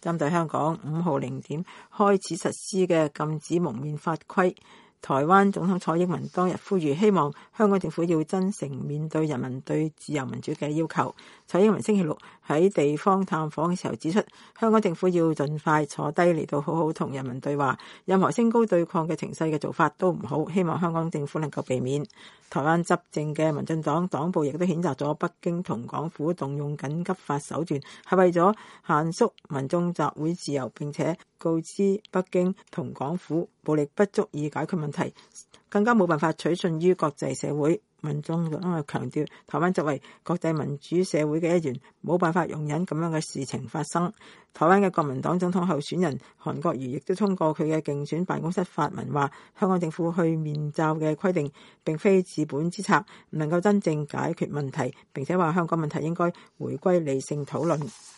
針對香港5號0點開始實施嘅禁止蒙面法規，台灣總統蔡英文當日呼籲，希望香港政府要真誠面對人民對自由民主嘅要求。蔡英文星期六喺地方探訪嘅時候指出，香港政府要盡快坐低嚟到好好同人民對話，任何升高對抗嘅情勢嘅做法都唔好，希望香港政府能夠避免。台灣執政嘅民進黨黨部亦都譴責咗北京同港府動用緊急法手段，係為咗限縮民眾集會自由，並且告知北京同港府暴力不足以解決問題，更加冇辦法取信於國際社會。民眾強調，台灣作為國際民主社會嘅一員，冇辦法容忍咁樣嘅事情發生。台灣嘅國民黨總統候選人韓國瑜亦都通過佢嘅競選辦公室發文話，香港政府去面罩嘅規定並非治本之策，唔能夠真正解決問題，並且話香港問題應該回歸理性討論。